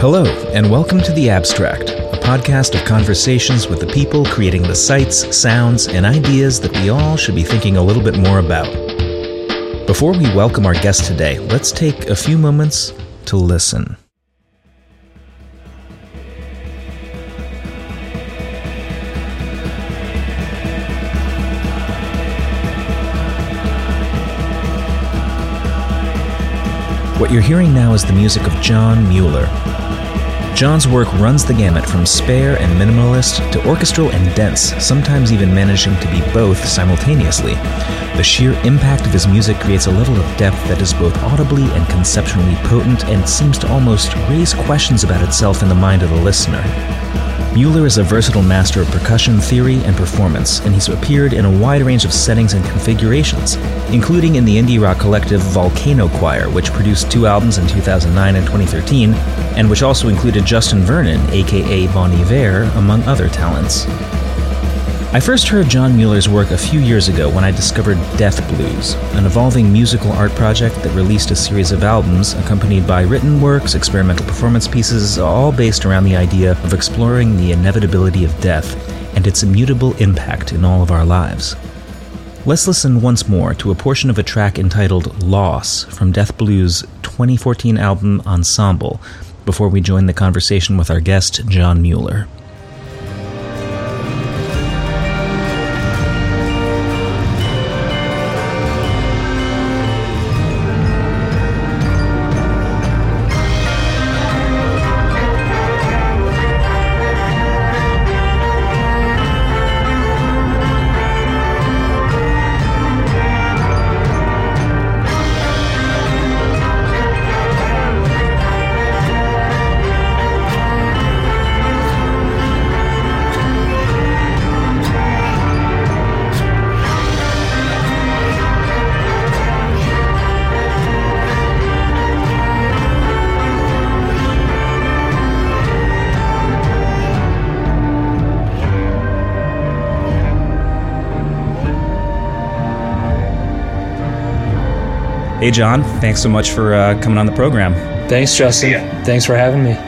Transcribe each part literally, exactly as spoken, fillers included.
Hello, and welcome to The Abstract, a podcast of conversations with the people creating the sights, sounds, and ideas that we all should be thinking a little bit more about. Before we welcome our guest today, let's take a few moments to listen. What you're hearing now is the music of John Mueller. John's work runs the gamut from spare and minimalist to orchestral and dense, sometimes even managing to be both simultaneously. The sheer impact of his music creates a level of depth that is both audibly and conceptually potent and seems to almost raise questions about itself in the mind of the listener. Mueller is a versatile master of percussion theory and performance, and he's appeared in a wide range of settings and configurations, including in the indie rock collective Volcano Choir, which produced two albums in two thousand nine and twenty thirteen, and which also included Justin Vernon, aka Bon Iver, among other talents. I first heard John Mueller's work a few years ago when I discovered Death Blues, an evolving musical art project that released a series of albums accompanied by written works, experimental performance pieces, all based around the idea of exploring the inevitability of death and its immutable impact in all of our lives. Let's listen once more to a portion of a track entitled Loss from Death Blues' twenty fourteen album Ensemble before we join the conversation with our guest, John Mueller. Hey, John. Thanks so much for uh, coming on the program. Thanks, Justin. Thanks for having me.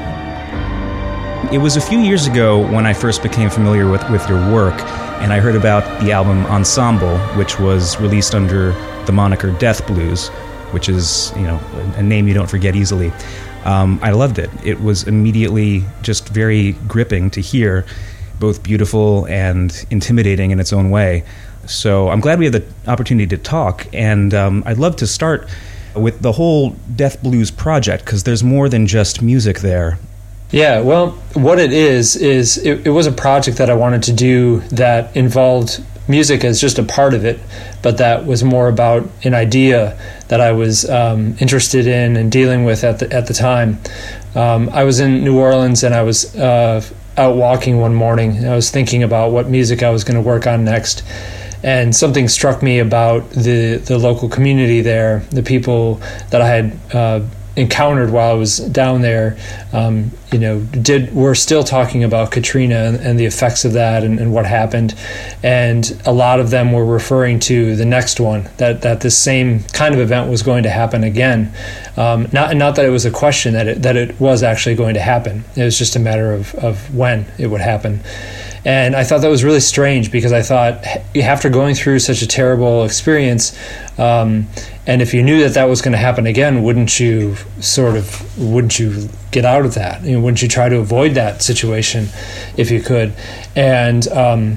It was a few years ago when I first became familiar with, with your work, and I heard about the album Ensemble, which was released under the moniker Death Blues, which is, you know, a name you don't forget easily. Um, I loved it. It was immediately just very gripping to hear, both beautiful and intimidating in its own way. So I'm glad we had the opportunity to talk, and um, I'd love to start with the whole Death Blues project, because there's more than just music there. Yeah, well, what it is, is it, it was a project that I wanted to do that involved music as just a part of it, but that was more about an idea that I was um, interested in and dealing with at the, at the time. Um, I was in New Orleans, and I was uh, out walking one morning, and I was thinking about what music I was going to work on next. And something struck me about the, the local community there, the people that I had uh, encountered while I was down there. Um, you know, did were still talking about Katrina and, and the effects of that and, and what happened, and a lot of them were referring to the next one, that that this same kind of event was going to happen again. Um, not not that it was a question that it that it was actually going to happen. It was just a matter of of when it would happen. And I thought that was really strange, because I thought, after going through such a terrible experience, um, and if you knew that that was going to happen again, wouldn't you sort of, wouldn't you get out of that? You know, wouldn't you try to avoid that situation if you could? And um,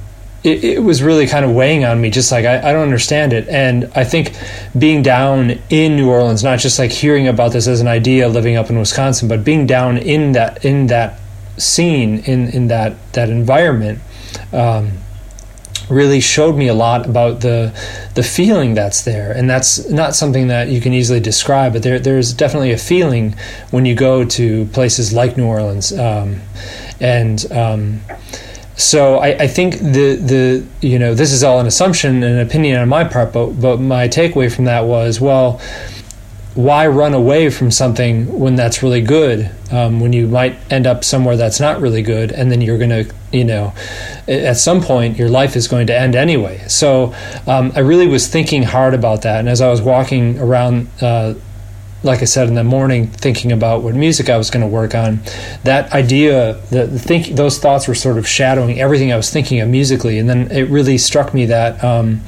it, it was really kind of weighing on me, just like, I, I don't understand it. And I think being down in New Orleans, not just like hearing about this as an idea living up in Wisconsin, but being down in that, in that, scene in in that that environment um, really showed me a lot about the the feeling that's there, and that's not something that you can easily describe, but there there's definitely a feeling when you go to places like New Orleans, um, and um, so I, I think the the you know this is all an assumption and an opinion on my part, but but my takeaway from that was, well, why run away from something when that's really good, um, when you might end up somewhere that's not really good, and then you're going to, you know, at some point your life is going to end anyway. So um, I really was thinking hard about that. And as I was walking around uh, like I said, in the morning, thinking about what music I was going to work on, that idea, the, the think, those thoughts were sort of shadowing everything I was thinking of musically. And then it really struck me that um,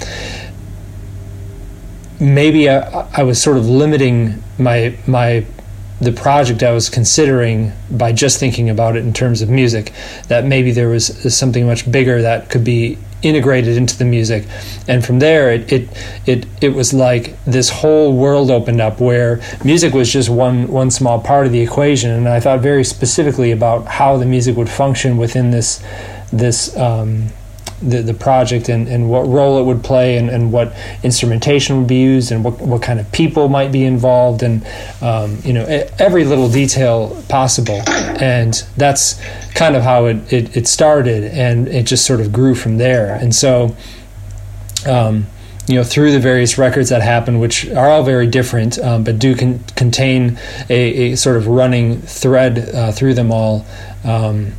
maybe I, I was sort of limiting my my the project I was considering by just thinking about it in terms of music, that maybe there was something much bigger that could be integrated into the music. And from there, it it it, it was like this whole world opened up where music was just one one small part of the equation. And I thought very specifically about how the music would function within this this um, the the project, and, and what role it would play, and, and what instrumentation would be used, and what what kind of people might be involved, and um, you know, every little detail possible. And that's kind of how it, it, it started, and it just sort of grew from there. And so um, you know, through the various records that happen, which are all very different, um, but do con- contain a, a sort of running thread uh, through them all. Um,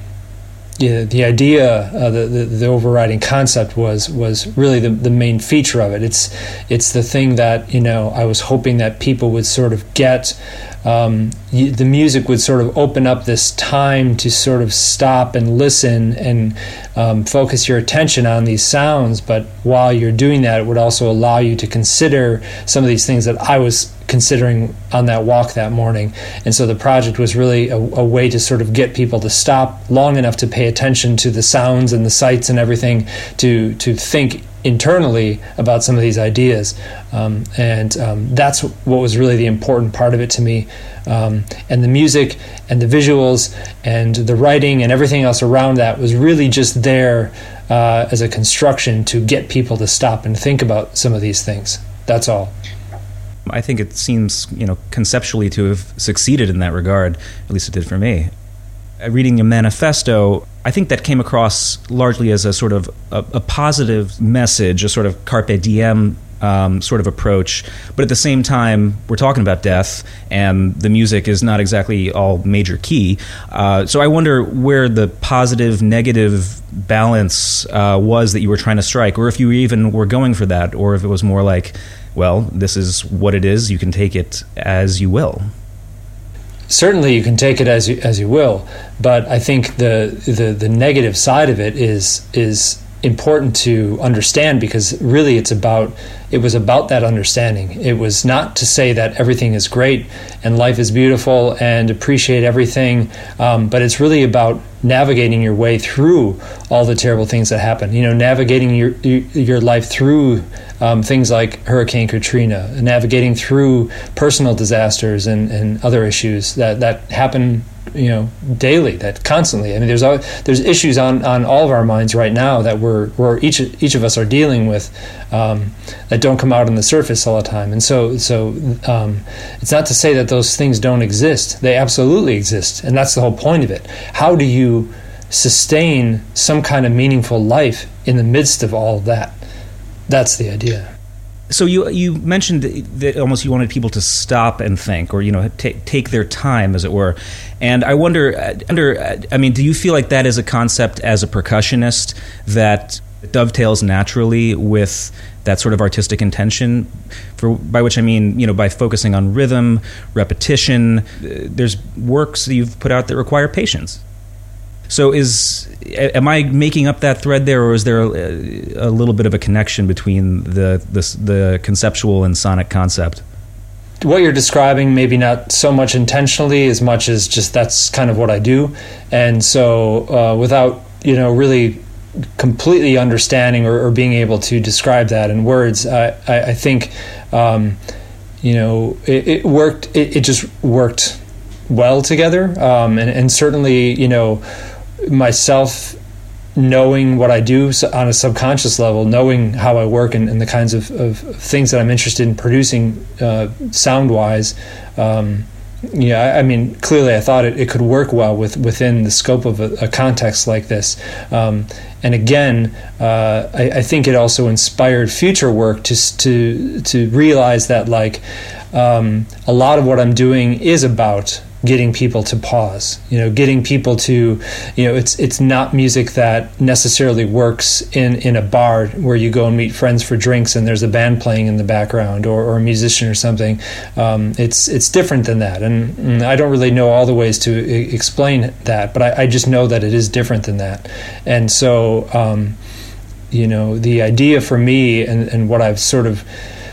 Yeah, the idea, uh, the, the the overriding concept was was really the the main feature of it. It's it's the thing that, you know, I was hoping that people would sort of get. Um, you, the music would sort of open up this time to sort of stop and listen and um, focus your attention on these sounds. But while you're doing that, it would also allow you to consider some of these things that I was considering on that walk that morning. And so the project was really a, a way to sort of get people to stop long enough to pay attention to the sounds and the sights and everything, to to think internally about some of these ideas. Um, and um, that's what was really the important part of it to me. Um, and the music and the visuals and the writing and everything else around that was really just there uh, as a construction to get people to stop and think about some of these things. That's all. I think it seems, you know, conceptually to have succeeded in that regard. At least it did for me. Reading your manifesto, I think that came across largely as a sort of a, a positive message, a sort of carpe diem um, sort of approach. But at the same time, we're talking about death, and the music is not exactly all major key. Uh, so I wonder where the positive, negative balance uh, was that you were trying to strike, or if you even were going for that, or if it was more like, well, this is what it is, you can take it as you will. Certainly you can take it as you as you will, but I think the the, the negative side of it is is important to understand, because really it's about it was about that understanding. It was not to say that everything is great and life is beautiful and appreciate everything, um, but it's really about navigating your way through all the terrible things that happen. You know, navigating your your life through um, things like Hurricane Katrina, navigating through personal disasters and, and other issues that, that happen, you know, daily, that constantly. I mean, there's there's issues on, on all of our minds right now that we're we're each each of us are dealing with um, that don't come out on the surface all the time. And so so um, it's not to say that those things don't exist. They absolutely exist, and that's the whole point of it. How do you sustain some kind of meaningful life in the midst of all of that? That's the idea. So you you mentioned that almost you wanted people to stop and think, or, you know, take take their time, as it were. And I wonder, under I mean, do you feel like that is a concept as a percussionist that dovetails naturally with that sort of artistic intention? For by which I mean, you know, by focusing on rhythm, repetition. There's works that you've put out that require patience. So is am I making up that thread there, or is there a, a little bit of a connection between the, the the conceptual and sonic concept? What you're describing, maybe not so much intentionally as much as just that's kind of what I do. And so uh, without, you know, really completely understanding or, or being able to describe that in words, I, I, I think, um, you know, it, it worked, it, it just worked well together. Um, and, and certainly, you know, myself knowing what I do on a subconscious level, knowing how I work and, and the kinds of, of things that I'm interested in producing uh, sound-wise, um, yeah, I, I mean, clearly I thought it, it could work well with within the scope of a, a context like this. Um, and again, uh, I, I think it also inspired future work to to to realize that, like, um, a lot of what I'm doing is about getting people to pause, you know, getting people to, you know, it's it's not music that necessarily works in, in a bar where you go and meet friends for drinks and there's a band playing in the background, or, or a musician or something. Um, it's it's different than that, and, and I don't really know all the ways to I- explain that, but I, I just know that it is different than that. And so, um, you know, the idea for me, and, and what I've sort of,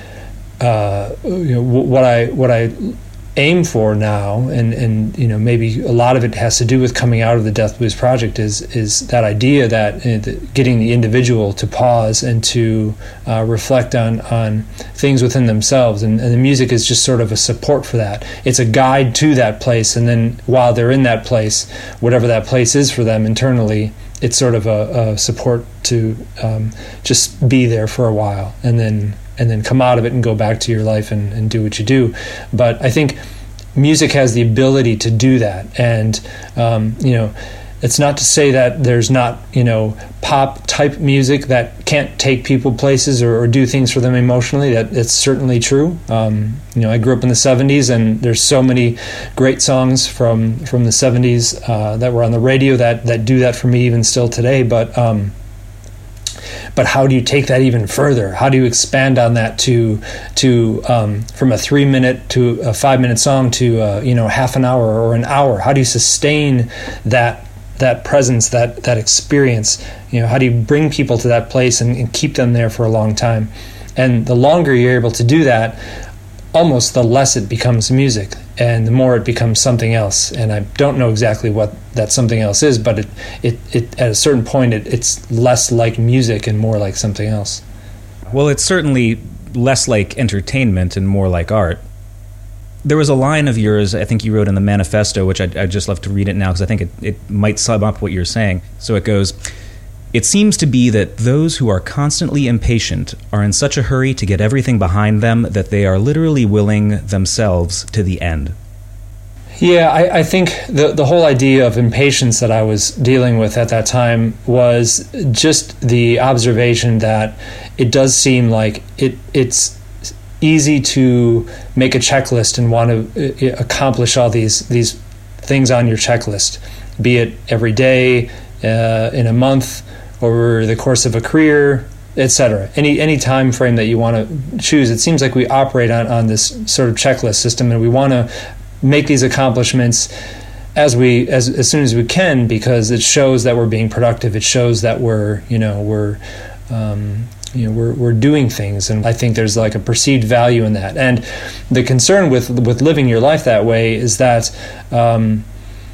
uh, you know, what I what I aim for now, and, and you know, maybe a lot of it has to do with coming out of the Death Blues Project, is is that idea that uh, getting the individual to pause and to uh, reflect on on things within themselves, and, and the music is just sort of a support for that. It's a guide to that place, and then while they're in that place, whatever that place is for them internally, it's sort of a, a support to um, just be there for a while, and then and then come out of it and go back to your life and, and do what you do. But I think music has the ability to do that. And, um, you know, it's not to say that there's not, you know, pop type music that can't take people places or, or do things for them emotionally. That it's certainly true. Um, you know, I grew up in the seventies, and there's so many great songs from, from the seventies uh, that were on the radio that, that do that for me even still today. But, um, But how do you take that even further? How do you expand on that to to um, from a three minute to a five minute song to uh, you know half an hour or an hour? How do you sustain that that presence, that that experience? You know, how do you bring people to that place and, and keep them there for a long time? And the longer you're able to do that, almost the less it becomes music, and the more it becomes something else. And I don't know exactly what that something else is, but it, it, it at a certain point, it, it's less like music and more like something else. Well, it's certainly less like entertainment and more like art. There was a line of yours, I think you wrote in the manifesto, which I'd, I'd just love to read it now because I think it, it might sum up what you're saying. So it goes, "It seems to be that those who are constantly impatient are in such a hurry to get everything behind them that they are literally willing themselves to the end." Yeah, I, I think the the whole idea of impatience that I was dealing with at that time was just the observation that it does seem like it it's easy to make a checklist and want to accomplish all these these things on your checklist, be it every day, uh, in a month, over the course of a career, et cetera. Any any time frame that you want to choose, it seems like we operate on, on this sort of checklist system, and we want to make these accomplishments as we as as soon as we can, because it shows that we're being productive. It shows that we're you know we're um, you know we're we're doing things, and I think there's like a perceived value in that. And the concern with with living your life that way is that Um,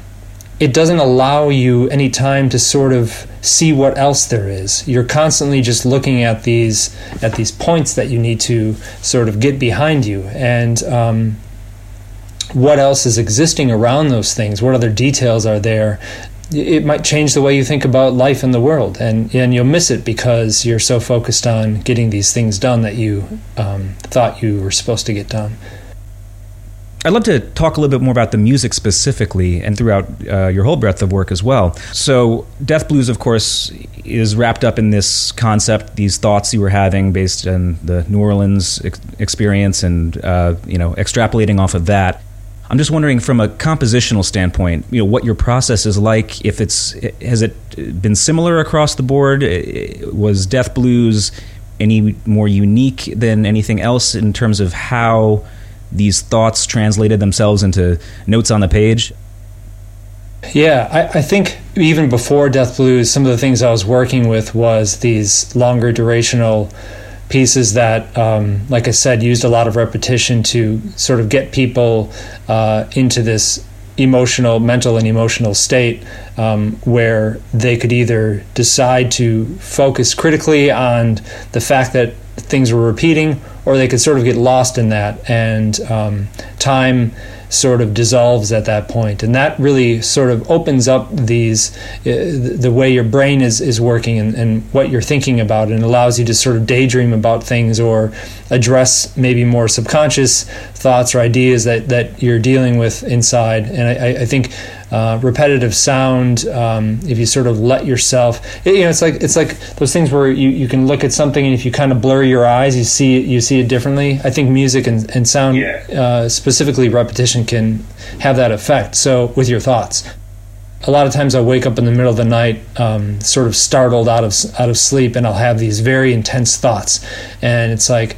it doesn't allow you any time to sort of see what else there is. You're constantly just looking at these at these points that you need to sort of get behind you, and um, what else is existing around those things? What other details are there? It might change the way you think about life and the world, and, and you'll miss it because you're so focused on getting these things done that you um, thought you were supposed to get done. I'd love to talk a little bit more about the music specifically and throughout uh, your whole breadth of work as well. So Death Blues, of course, is wrapped up in this concept, these thoughts you were having based on the New Orleans ex- experience and, uh, you know, extrapolating off of that. I'm just wondering from a compositional standpoint, you know, what your process is like, if it's, has it been similar across the board? Was Death Blues any more unique than anything else in terms of how these thoughts translated themselves into notes on the page? Yeah, I, I think even before Death Blues, some of the things I was working with was these longer durational pieces that, um, like I said, used a lot of repetition to sort of get people uh, into this emotional, mental and emotional state um, where they could either decide to focus critically on the fact that things were repeating, or they could sort of get lost in that, and um, time sort of dissolves at that point. And that really sort of opens up these uh, the way your brain is, is working and, and what you're thinking about, and allows you to sort of daydream about things or address maybe more subconscious thoughts or ideas that, that you're dealing with inside. And I, I think uh, repetitive sound, um, if you sort of let yourself, it, you know, it's like it's like those things where you, you can look at something and if you kind of blur your eyes, you see you see it differently. I think music and, and sound, yeah. uh, specifically repetition, can have that effect. So with your thoughts. A lot of times I wake up in the middle of the night, um, sort of startled out of out of sleep, and I'll have these very intense thoughts, and it's like,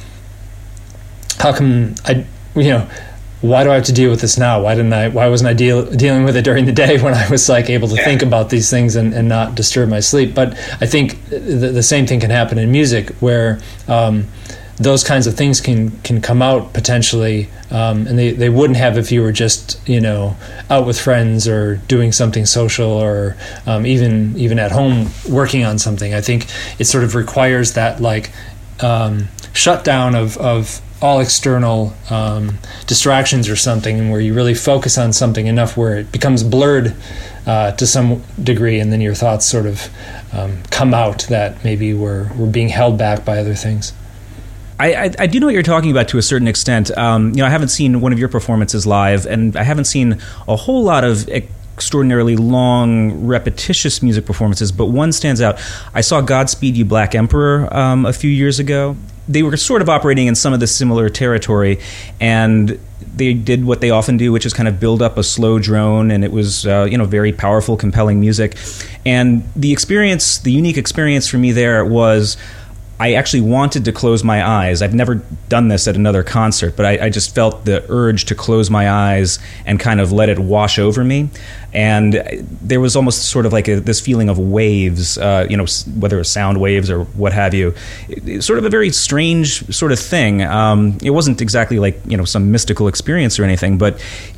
how come I, you know, why do I have to deal with this now? Why didn't I? Why wasn't I deal, dealing with it during the day when I was like able to yeah. think about these things and, and not disturb my sleep? But I think the, the same thing can happen in music, where um, those kinds of things can can come out potentially, um, and they, they wouldn't have if you were just, you know, out with friends or doing something social, or um, even even at home working on something. I think it sort of requires that like um, shutdown of of all external um, distractions or something, and where you really focus on something enough where it becomes blurred uh, to some degree, and then your thoughts sort of um, come out that maybe were were being held back by other things. I, I, I do know what you're talking about to a certain extent. Um, you know, I haven't seen one of your performances live, and I haven't seen a whole lot of extraordinarily long, repetitious music performances, but one stands out. I saw Godspeed You Black Emperor um, a few years ago. They were sort of operating in some of the similar territory, and they did what they often do, which is kind of build up a slow drone, and it was uh, you know very powerful, compelling music. And the experience, the unique experience for me there was, I actually wanted to close my eyes. I've never done this at another concert, but I, I just felt the urge to close my eyes and kind of let it wash over me. And there was almost sort of like a, this feeling of waves, uh, you know, whether it's sound waves or what have you. It, it's sort of a very strange sort of thing. Um, it wasn't exactly like, you know, some mystical experience or anything, but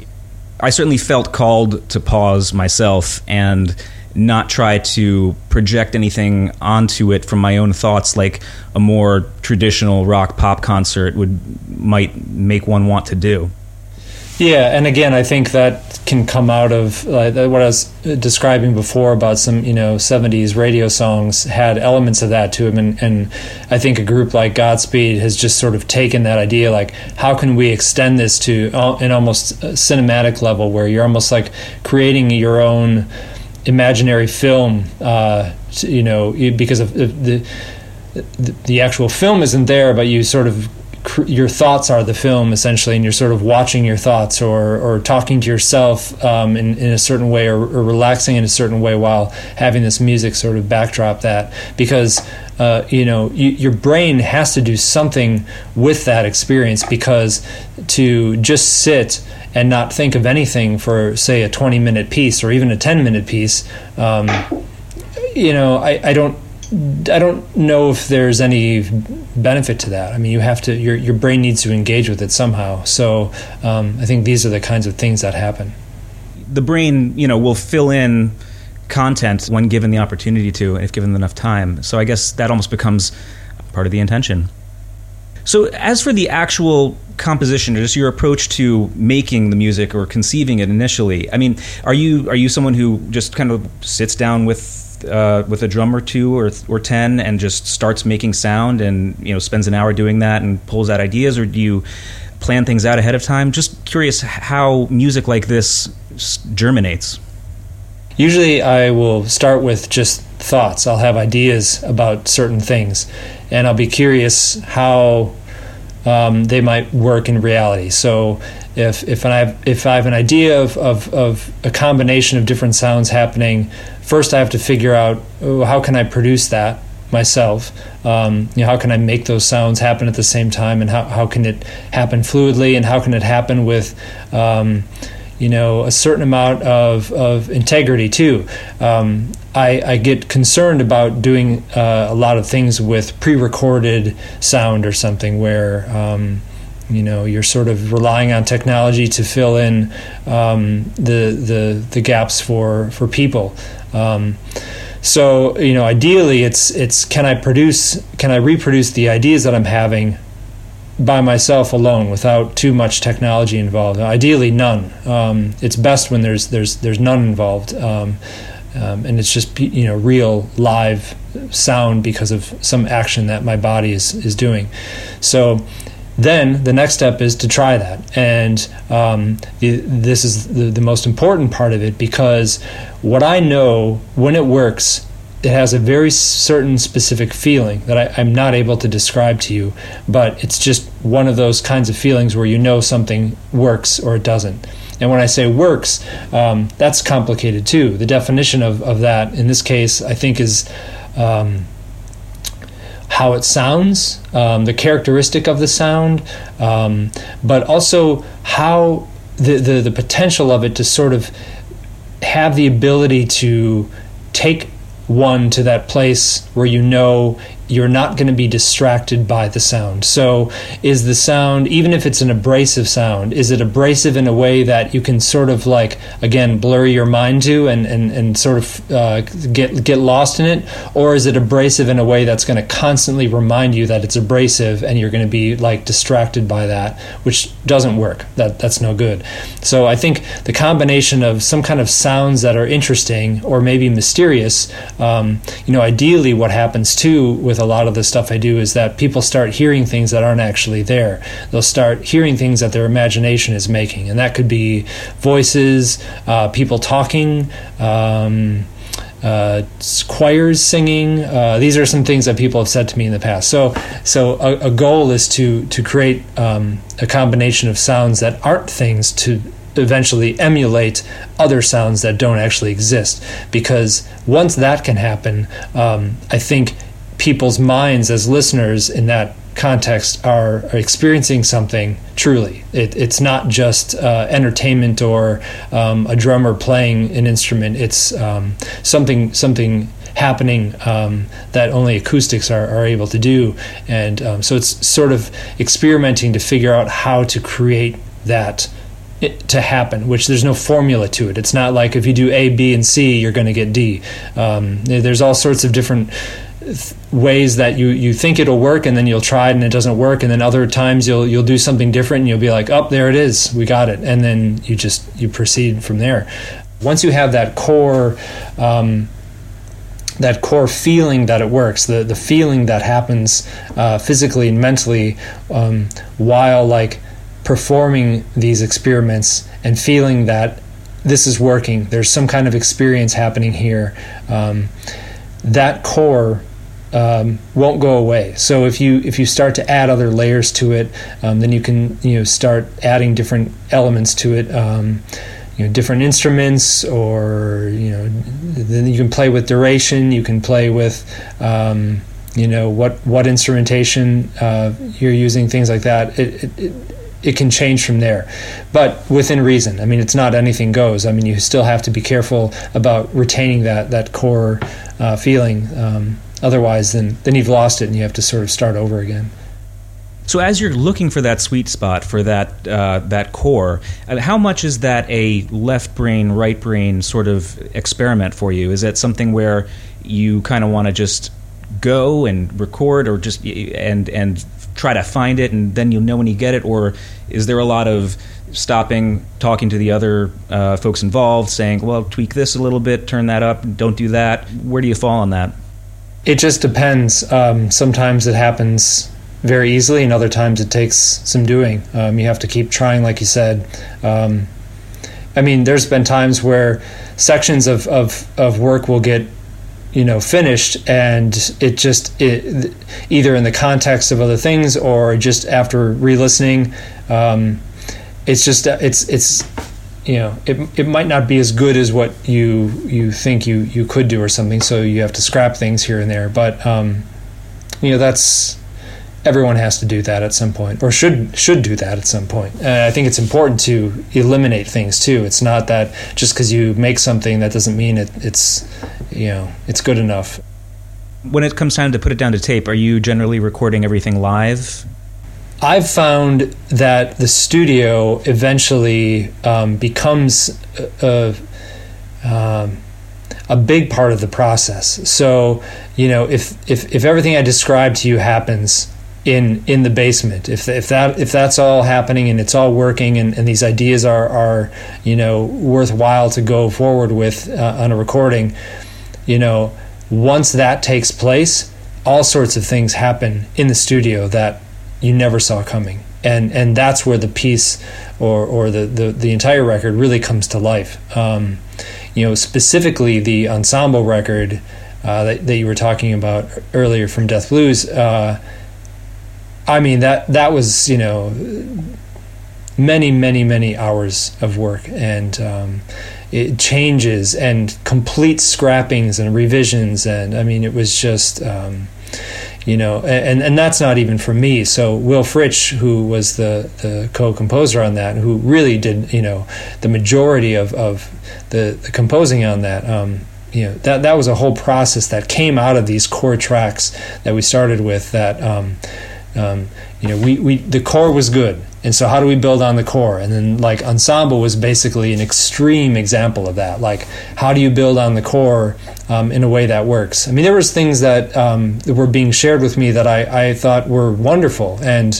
I certainly felt called to pause myself and not try to project anything onto it from my own thoughts like a more traditional rock pop concert would might make one want to do. Yeah, and again, I think that can come out of like, what I was describing before about some, you know, seventies radio songs had elements of that to them, and, and I think a group like Godspeed has just sort of taken that idea, like, how can we extend this to an almost cinematic level where you're almost like creating your own imaginary film, uh, you know, because of the, the the actual film isn't there, but you sort of your thoughts are the film essentially, and you're sort of watching your thoughts or or talking to yourself um, in in a certain way, or, or relaxing in a certain way while having this music sort of backdrop that, because uh, you know you, your brain has to do something with that experience, because to just sit and not think of anything for, say, a twenty-minute piece or even a ten-minute piece, um, you know, I, I don't, I don't know if there's any benefit to that. I mean, you have to, your your brain needs to engage with it somehow. So um, I think these are the kinds of things that happen. The brain, you know, will fill in content when given the opportunity to, if given enough time. So I guess that almost becomes part of the intention. So as for the actual composition, or just your approach to making the music or conceiving it initially, I mean, are you are you someone who just kind of sits down with uh, with a drum or two or or ten and just starts making sound, and you know spends an hour doing that and pulls out ideas, or do you plan things out ahead of time? Just curious how music like this germinates. Usually I will start with just thoughts. I'll have ideas about certain things, and I'll be curious how um, they might work in reality. So if if I have if I have an idea of, of, of a combination of different sounds happening, first I have to figure out, oh, how can I produce that myself? Um, you know, how can I make those sounds happen at the same time, and how, how can it happen fluidly, and how can it happen with um, you know, a certain amount of, of integrity too. Um, I, I get concerned about doing uh, a lot of things with pre-recorded sound or something where, um, you know, you're sort of relying on technology to fill in um, the, the the gaps for for people. Um, so, you know, ideally, it's it's can I produce, can I reproduce the ideas that I'm having by myself alone without too much technology involved? Ideally, none. Um, it's best when there's there's there's none involved, um, um, and it's just, you know, real live sound because of some action that my body is is doing. So then the next step is to try that. And um, the, this is the, the most important part of it, because what I know, when it works, it has a very certain specific feeling that I, I'm not able to describe to you, but it's just one of those kinds of feelings where you know something works or it doesn't. And when I say works, um, that's complicated too. The definition of, of that in this case, I think, is um, how it sounds, um, the characteristic of the sound, um, but also how the, the, the potential of it to sort of have the ability to take one to that place where you know you're not going to be distracted by the sound. So is the sound, even if it's an abrasive sound, is it abrasive in a way that you can sort of like, again, blur your mind to and, and, and sort of uh, get get lost in it? Or is it abrasive in a way that's going to constantly remind you that it's abrasive and you're going to be like distracted by that, which doesn't work. That That's no good. So I think the combination of some kind of sounds that are interesting or maybe mysterious, um, you know, ideally what happens too with a lot of the stuff I do is that people start hearing things that aren't actually there. They'll start hearing things that their imagination is making, and that could be voices, uh, people talking, um, uh, choirs singing. Uh, these are some things that people have said to me in the past. So, so a, a goal is to to create um, a combination of sounds that aren't things to eventually emulate other sounds that don't actually exist. Because once that can happen, um, I think people's minds as listeners in that context are, are experiencing something truly. It, it's not just uh, entertainment or um, a drummer playing an instrument. It's um, something something happening um, that only acoustics are, are able to do. And um, so it's sort of experimenting to figure out how to create that It, to happen, which there's no formula to it. It's not like if you do A, B, and C, you're going to get D. Um, there's all sorts of different th- ways that you, you think it'll work, and then you'll try it and it doesn't work, and then other times you'll you'll do something different and you'll be like, oh, there it is, we got it, and then you just you proceed from there. Once you have that core um, that core feeling that it works, the the feeling that happens uh, physically and mentally um, while like performing these experiments and feeling that this is working, there's some kind of experience happening here, um, that core um, won't go away. So if you if you start to add other layers to it, um, then you can you know start adding different elements to it, um, you know different instruments, or you know then you can play with duration, you can play with um, you know what what instrumentation uh, you're using, things like that. It, it, it It can change from there, but within reason. I mean, it's not anything goes. I mean, you still have to be careful about retaining that that core uh, feeling. Um, otherwise, then then you've lost it, and you have to sort of start over again. So, as you're looking for that sweet spot for that uh, that core, how much is that a left brain, right brain sort of experiment for you? Is that something where you kind of want to just go and record, or just and and try to find it, and then you'll know when you get it? Or is there a lot of stopping, talking to the other uh, folks involved, saying, well, tweak this a little bit, turn that up, don't do that? Where do you fall on that? It just depends. Um, sometimes it happens very easily, and other times it takes some doing. Um, you have to keep trying, like you said. Um, I mean, there's been times where sections of, of, of work will get you know, finished, and it just it, either in the context of other things or just after re-listening, um, it's just it's it's you know it it might not be as good as what you you think you you could do or something. So you have to scrap things here and there. But um, you know that's everyone has to do that at some point, or should should do that at some point. And I think it's important to eliminate things too. It's not that just because you make something, that doesn't mean it, it's you know it's good enough. When it comes time to put it down to tape, are you generally recording everything live? I've found that the studio eventually um, becomes a, a, um, a big part of the process. So you know if if if everything I described to you happens in in the basement, if if that if that's all happening and it's all working, and, and these ideas are are you know worthwhile to go forward with uh, on a recording, you know once that takes place, all sorts of things happen in the studio that you never saw coming. And and that's where the piece or or the, the, the entire record really comes to life. Um, you know, specifically the ensemble record uh, that, that you were talking about earlier from Death Blues. Uh, I mean, that that was, you know, many, many, many hours of work, and um, it changes and complete scrappings and revisions. And I mean, it was just... Um, You know, and, and that's not even for me. So Will Fritsch, who was the, the co-composer on that, who really did, you know, the majority of, of the, the composing on that, um, you know, that that was a whole process that came out of these core tracks that we started with. That, um, um, you know, we, we the core was good, and so how do we build on the core? And then like Ensemble was basically an extreme example of that. Like, how do you build on the core um, in a way that works? I mean, there was things that, um, that were being shared with me that I, I thought were wonderful and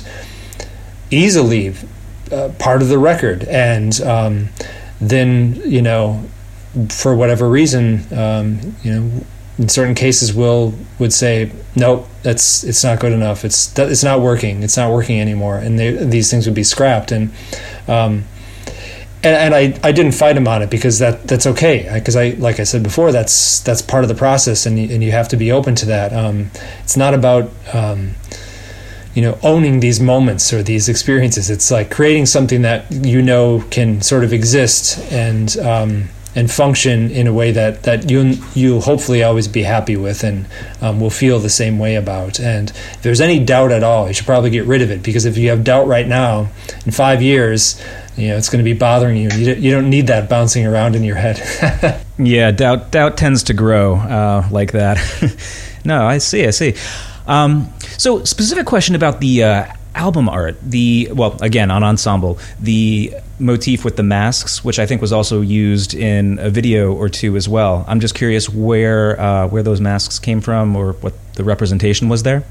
easily uh, part of the record, and um, then, you know, for whatever reason, um, you know, in certain cases, Will would say, "Nope, that's it's not good enough. It's it's not working. It's not working anymore." And they, these things would be scrapped. And um, and, and I, I didn't fight him on it, because that that's okay. Because I, I like I said before, that's that's part of the process, and you, and you have to be open to that. Um, it's not about um, you know, owning these moments or these experiences. It's like creating something that you know can sort of exist and. Um, and function in a way that, that you, you'll hopefully always be happy with, and um, will feel the same way about. And if there's any doubt at all, you should probably get rid of it, because if you have doubt right now, in five years, you know, it's going to be bothering you. You don't, you don't need that bouncing around in your head. Yeah, doubt doubt tends to grow uh, like that. No, I see, I see. Um, so, specific question about the uh, album art. The well, again, on Ensemble, the motif with the masks, which I think was also used in a video or two as well. I'm just curious where uh, where those masks came from, or what the representation was there.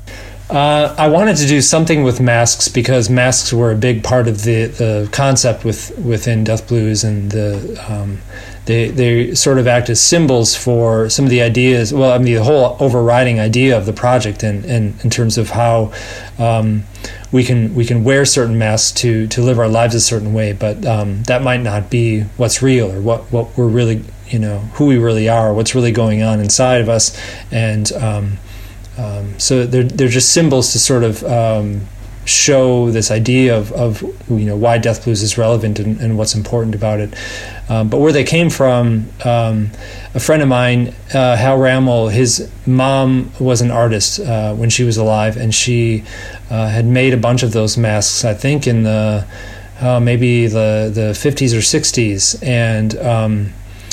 Uh, I wanted to do something with masks, because masks were a big part of the, the concept with within Death Blues, and the um, they they sort of act as symbols for some of the ideas. Well, I mean, the whole overriding idea of the project, and in, in, in terms of how um, we can we can wear certain masks to to live our lives a certain way, but um, that might not be what's real, or what what we're really, you know, who we really are, what's really going on inside of us, and um, um, so they're they're just symbols to sort of um, show this idea of, of you know, why Death Blues is relevant, and, and what's important about it. Um, but where they came from, um, a friend of mine, uh, Hal Rammel, his mom was an artist uh, when she was alive, and she uh, had made a bunch of those masks, I think in the uh, maybe the the fifties or sixties, and um,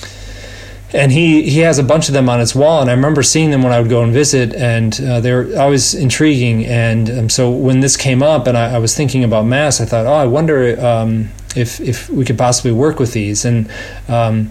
and he he has a bunch of them on his wall, and I remember seeing them when I would go and visit, and uh, they were always intriguing. And um, so when this came up, and I, I was thinking about masks, I thought, oh, I wonder um, if if we could possibly work with these. And um,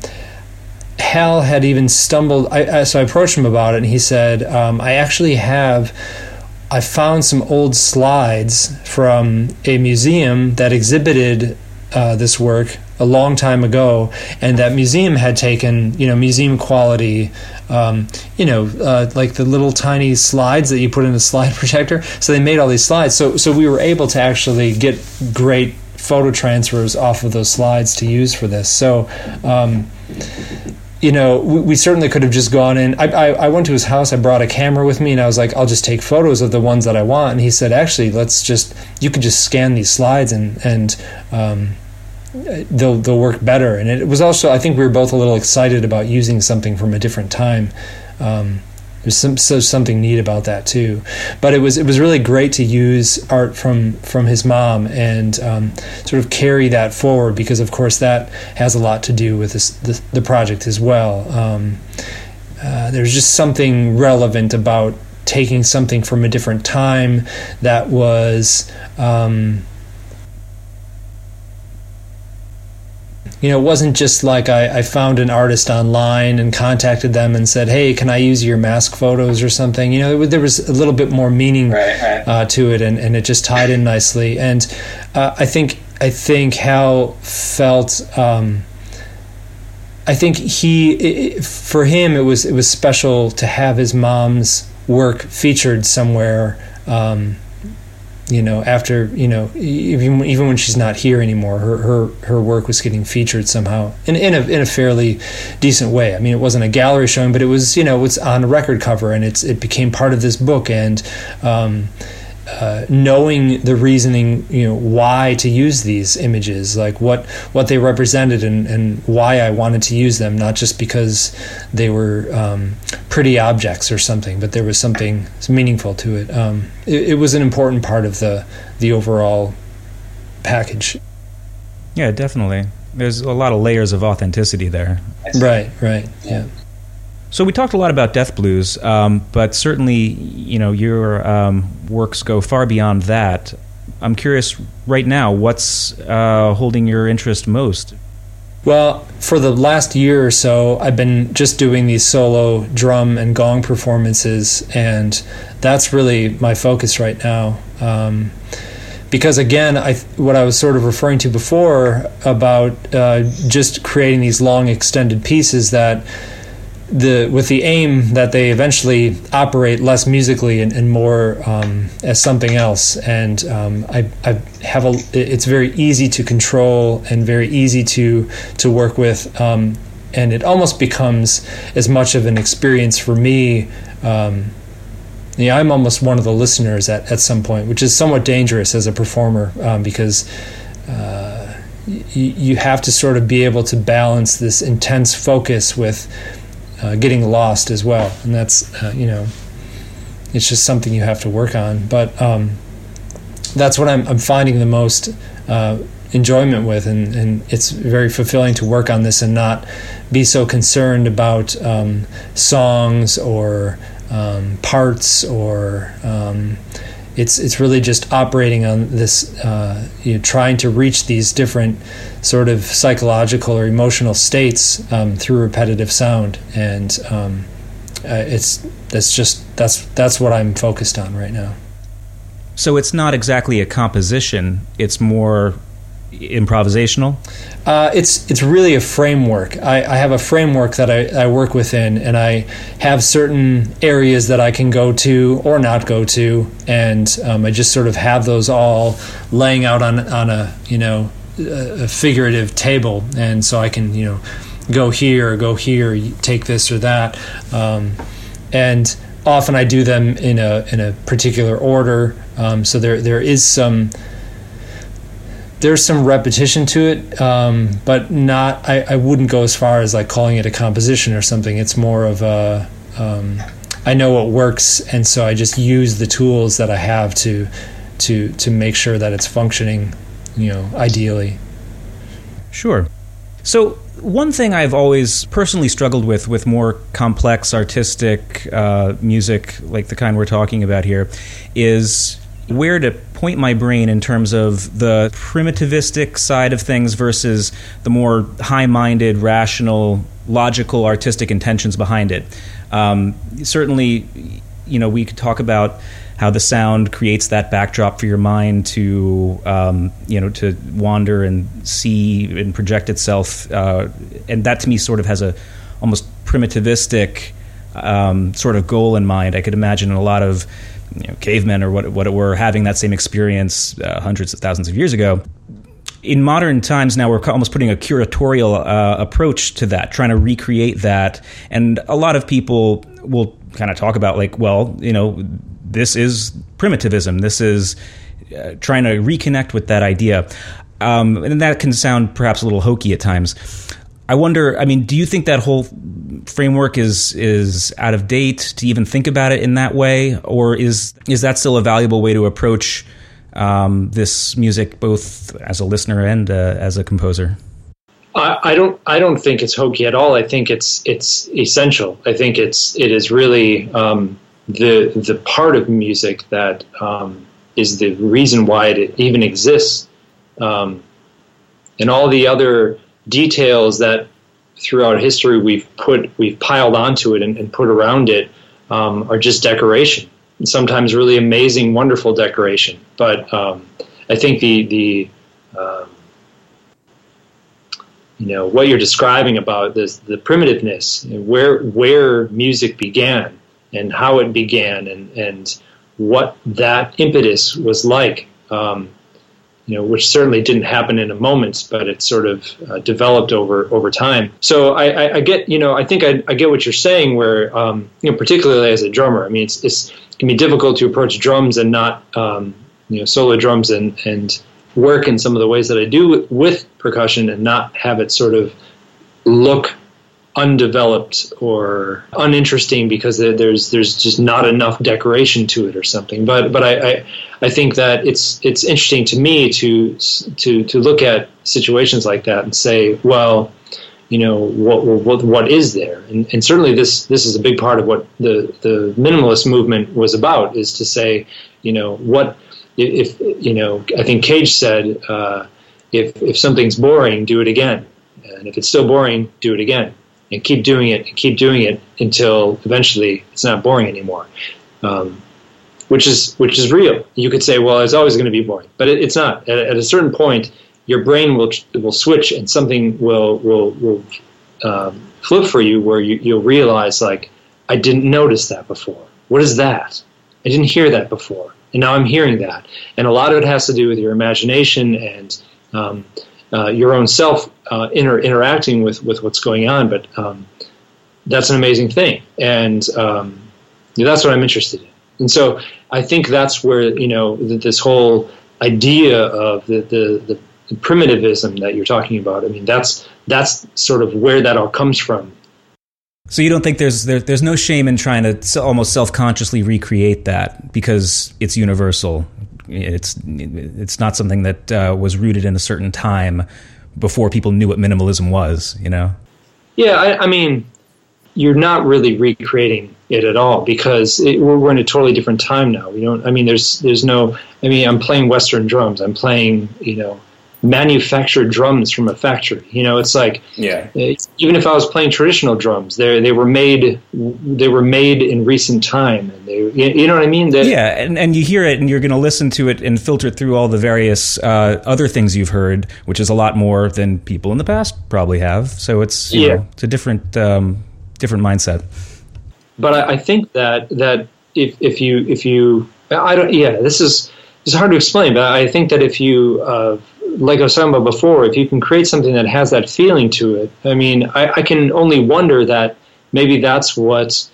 Hal had even stumbled. I, I, so I approached him about it, and he said, um, I actually have. I found some old slides from a museum that exhibited uh, this work a long time ago, and that museum had taken, you know, museum quality, um, you know, uh, like the little tiny slides that you put in a slide projector. So they made all these slides. So so we were able to actually get great photo transfers off of those slides to use for this. So, um, you know, we, we certainly could have just gone in. I, I, I went to his house. I brought a camera with me, and I was like, I'll just take photos of the ones that I want. And he said, actually, let's just, you could just scan these slides, and, and um, they'll they'll work better. And it was also, I think we were both a little excited about using something from a different time. Um, there's some so something neat about that too. But it was it was really great to use art from from his mom, and um, sort of carry that forward, because of course that has a lot to do with this, the, the project as well. Um, uh, there's just something relevant about taking something from a different time that was. Um, You know, it wasn't just like I, I found an artist online and contacted them and said, hey, can I use your mask photos or something? You know, it, there was a little bit more meaning right, right. Uh, to it, and, and it just tied in nicely. And uh, I think I think Hal felt, um, I think he, it, for him, it was it was special to have his mom's work featured somewhere. Um, you know, after, you know, even even when she's not here anymore, her her, her work was getting featured somehow in in a in a fairly decent way. I mean, it wasn't a gallery showing, but it was, you know, it's on a record cover, and it's it became part of this book. And um, uh, knowing the reasoning, you know, why to use these images, like what what they represented, and, and why I wanted to use them, not just because they were um, pretty objects or something, but there was something meaningful to it. Um, it. It was an important part of the the overall package. Yeah, definitely. There's a lot of layers of authenticity there. Right, right, yeah. So we talked a lot about Death Blues, um, but certainly, you know, your um, works go far beyond that. I'm curious, right now, what's uh, holding your interest most? Well, for the last year or so, I've been just doing these solo drum and gong performances, and that's really my focus right now. Um, because again, I what I was sort of referring to before about uh, just creating these long extended pieces that the with the aim that they eventually operate less musically and, and more um, as something else. And um, I, I have a it's very easy to control and very easy to to work with, um, and it almost becomes as much of an experience for me. Um, yeah, I'm almost one of the listeners at, at some point, which is somewhat dangerous as a performer, um, because uh, y- you have to sort of be able to balance this intense focus with Uh, getting lost as well, and that's uh, you know, it's just something you have to work on. But um, that's what I'm, I'm finding the most uh, enjoyment with, and, and it's very fulfilling to work on this and not be so concerned about um, songs or um, parts or um, it's it's really just operating on this, uh, you know, trying to reach these different sort of psychological or emotional states um, through repetitive sound, and um, uh, it's that's just that's that's what I'm focused on right now. So it's not exactly a composition; it's more improvisational. Uh, it's it's really a framework. I, I have a framework that I, I work within, and I have certain areas that I can go to or not go to, and um, I just sort of have those all laying out on on a you know a figurative table, and so I can you know go here or go here, take this or that, um, and often I do them in a in a particular order. Um, so there there is some. There's some repetition to it, um, but not. I, I wouldn't go as far as like calling it a composition or something. It's more of a. Um, I know what works, and so I just use the tools that I have to, to to make sure that it's functioning, you know, ideally. Sure. So one thing I've always personally struggled with, with more complex artistic uh, music, like the kind we're talking about here, is where to point my brain in terms of the primitivistic side of things versus the more high-minded, rational, logical, artistic intentions behind it. Um, certainly, you know, we could talk about how the sound creates that backdrop for your mind to, um, you know, to wander and see and project itself, uh, and that to me sort of has a almost primitivistic um, sort of goal in mind. I could imagine a lot of You know, cavemen or what what it were having that same experience uh, hundreds of thousands of years ago. In modern times now, we're almost putting a curatorial uh, approach to that, trying to recreate that. And a lot of people will kind of talk about like, well, you know, this is primitivism. This is uh, trying to reconnect with that idea. Um, and that can sound perhaps a little hokey at times. I wonder, I mean, do you think that whole framework is is out of date to even think about it in that way? Or is is that still a valuable way to approach um, this music, both as a listener and uh, as a composer? I, I don't I don't think it's hokey at all. I think it's it's essential. I think it's it is really um, the the part of music that um, is the reason why it even exists. Um, and all the other details that throughout history we've put we've piled onto it and, and put around it um, are just decoration. And sometimes really amazing, wonderful decoration. But um, I think the the um, you know what you're describing about this the primitiveness, where where music began and how it began, and and what that impetus was like. Um, you know, which certainly didn't happen in a moment, but it sort of uh, developed over over time. So I, I, I get, you know, I think I, I get what you're saying. Where, um, you know, particularly as a drummer, I mean, it's, it's it can be difficult to approach drums and not, um, you know, solo drums and and work in some of the ways that I do with, with percussion and not have it sort of look undeveloped or uninteresting because there's there's just not enough decoration to it or something. But but I, I I think that it's it's interesting to me to to to look at situations like that and say, well, you know, what what what is there? And, and certainly this this is a big part of what the the minimalist movement was about, is to say, you know, what if you know I think Cage said, uh, if if something's boring, do it again, and if it's still boring, do it again. And keep doing it, and keep doing it until eventually it's not boring anymore, um, which is which is real. You could say, well, it's always going to be boring, but it, it's not. At, at a certain point, your brain will will switch, and something will will will um, flip for you, where you, you'll realize, like, I didn't notice that before. What is that? I didn't hear that before, and now I'm hearing that. And a lot of it has to do with your imagination and um, uh, your own self. Uh, inter- interacting with, with what's going on, but um, that's an amazing thing, and um, that's what I'm interested in. And so I think that's where, you know, th- this whole idea of the, the, the primitivism that you're talking about, I mean, that's that's sort of where that all comes from. So you don't think there's there, there's no shame in trying to almost self-consciously recreate that because it's universal. It's it's not something that uh, was rooted in a certain time before people knew what minimalism was, you know? Yeah, I, I mean, you're not really recreating it at all, because it, we're, we're in a totally different time now. We don't. I mean, there's there's no. I mean, I'm playing Western drums. I'm playing, you know, manufactured drums from a factory. You know, it's like, yeah. It's, even if I was playing traditional drums, they they were made they were made in recent time, and they, you know what I mean? They, yeah, and and you hear it, and you're going to listen to it and filter through all the various uh, other things you've heard, which is a lot more than people in the past probably have. So it's you yeah, know, it's a different um, different mindset. But I, I think that that if if you if you I don't yeah this is it's hard to explain, but I think that if you uh, like I was talking about before, if you can create something that has that feeling to it, I mean, I, I can only wonder that maybe that's what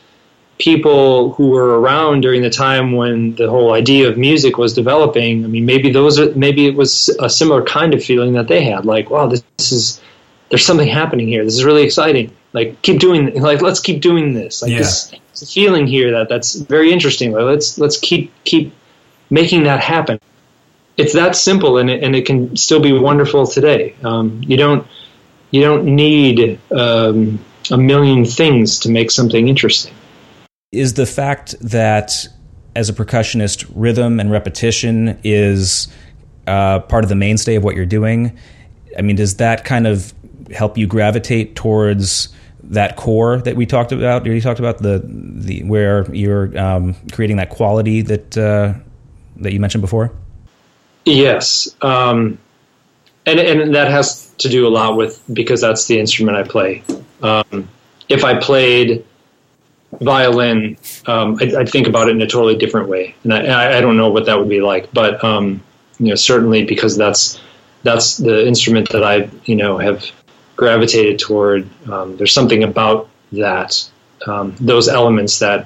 people who were around during the time when the whole idea of music was developing, I mean, maybe those are, maybe it was a similar kind of feeling that they had, like, wow, this, this is, there's something happening here. This is really exciting. Like, keep doing, like, let's keep doing this. Like, yeah. this, this feeling here that that's very interesting. Like, let's let's keep keep making that happen. It's that simple, and it, and it can still be wonderful today. Um, you don't you don't need um, a million things to make something interesting. Is the fact that as a percussionist, rhythm and repetition is uh, part of the mainstay of what you're doing? I mean, does that kind of help you gravitate towards that core that we talked about? You talked about the the where you're um, creating that quality that uh, that you mentioned before. Yes, um, and and that has to do a lot with, because that's the instrument I play. Um, if I played violin, um, I, I'd think about it in a totally different way, and I, I don't know what that would be like. But um, you know, certainly because that's that's the instrument that I you know have gravitated toward. Um, there's something about that, um, those elements that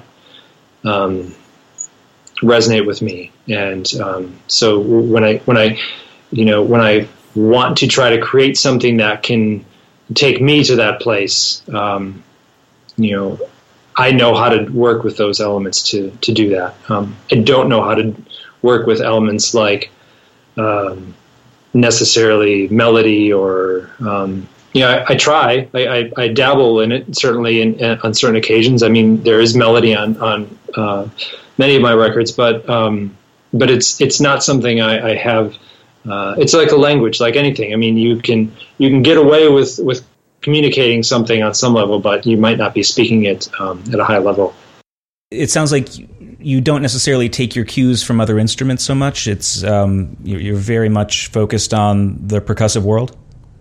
um, resonate with me, and um, so when I when I you know when I want to try to create something that can take me to that place, um, you know, I know how to work with those elements to to do that. Um, I don't know how to work with elements like um, necessarily melody or um, you know, I, I try. I, I, I dabble in it, certainly in, in, on certain occasions. I mean, there is melody on on uh, many of my records, but um, but it's it's not something I, I have. Uh, it's like a language, like anything. I mean, you can you can get away with, with communicating something on some level, but you might not be speaking it um, at a high level. It sounds like you don't necessarily take your cues from other instruments so much. It's um, you're very much focused on the percussive world.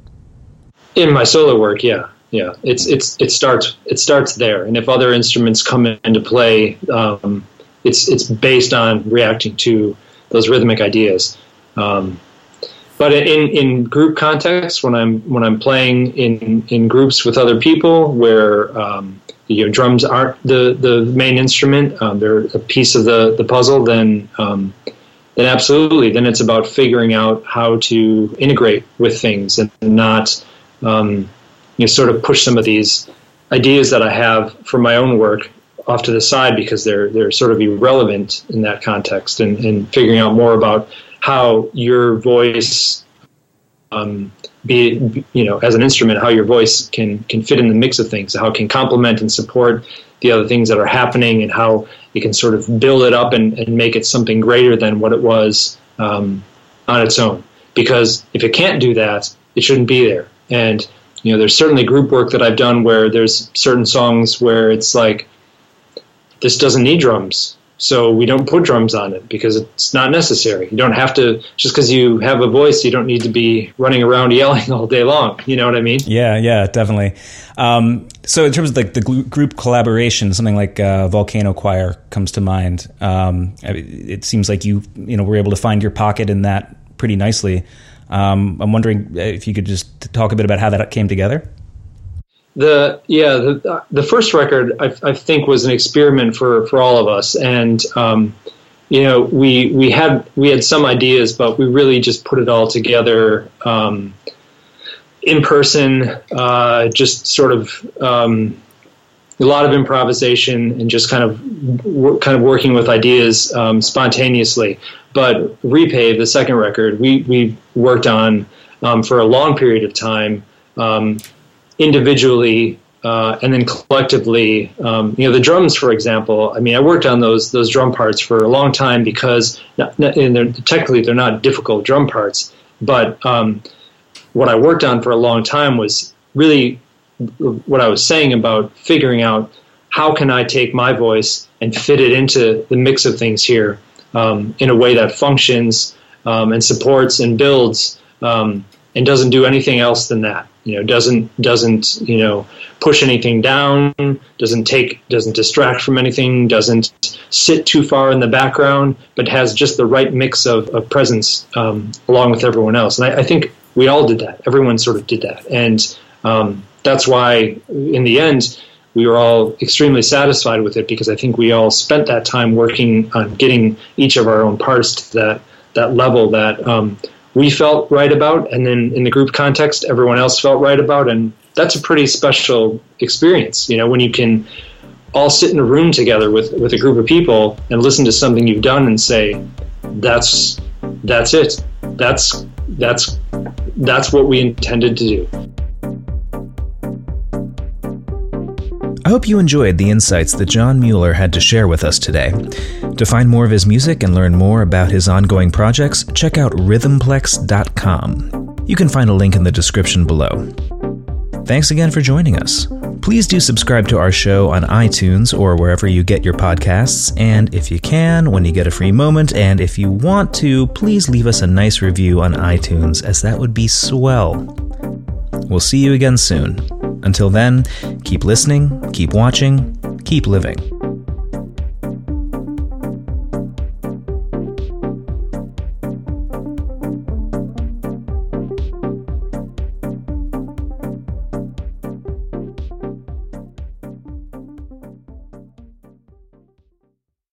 In my solo work, yeah, yeah, it's it's it starts it starts there, and if other instruments come into play, um, it's it's based on reacting to those rhythmic ideas. Um, but in, in group context, when I'm when I'm playing in, in groups with other people, where um, you know, drums aren't the, the main instrument, um, they're a piece of the, the puzzle, then um, then absolutely, then it's about figuring out how to integrate with things and not um, you know, sort of push some of these ideas that I have for my own work off to the side because they're they're sort of irrelevant in that context, and, and figuring out more about how your voice, um, be you know, as an instrument, how your voice can can fit in the mix of things, how it can complement and support the other things that are happening, and how you can sort of build it up and, and make it something greater than what it was um, on its own. Because if it can't do that, it shouldn't be there. And you know, there's certainly group work that I've done where there's certain songs where it's like, this doesn't need drums, so we don't put drums on it because it's not necessary. You don't have to, just because you have a voice, you don't need to be running around yelling all day long. You know what I mean? Yeah, yeah, definitely. Um, so in terms of like the group collaboration, something like uh, Volcano Choir comes to mind. Um, it seems like you, you know, were able to find your pocket in that pretty nicely. Um, I'm wondering if you could just talk a bit about how that came together. The yeah the the first record I, I think was an experiment for, for all of us, and um, you know we we had we had some ideas, but we really just put it all together um, in person, uh, just sort of um, a lot of improvisation and just kind of wor- kind of working with ideas um, spontaneously. But Repave, the second record, we we worked on um, for a long period of time. Um, individually uh, and then collectively. Um, you know, the drums, for example, I mean, I worked on those those drum parts for a long time because not, not, and they're, technically they're not difficult drum parts, but um, what I worked on for a long time was really what I was saying about figuring out how can I take my voice and fit it into the mix of things here um, in a way that functions um, and supports and builds um, and doesn't do anything else than that. You know, doesn't doesn't you know push anything down, doesn't take doesn't distract from anything, doesn't sit too far in the background, but has just the right mix of, of presence um, along with everyone else. And I, I think we all did that. Everyone sort of did that, and um, that's why in the end we were all extremely satisfied with it, because I think we all spent that time working on getting each of our own parts to that that level that. Um, we felt right about, and then in the group context, everyone else felt right about, and that's a pretty special experience, you know, when you can all sit in a room together with, with a group of people and listen to something you've done and say, that's that's it. That's that's that's what we intended to do. I hope you enjoyed the insights that John Mueller had to share with us today. To find more of his music and learn more about his ongoing projects, check out rhythmplex dot com. You can find a link in the description below. Thanks again for joining us. Please do subscribe to our show on iTunes or wherever you get your podcasts, and if you can, when you get a free moment, and if you want to, please leave us a nice review on iTunes, as that would be swell. We'll see you again soon. Until then, keep listening, keep watching, keep living.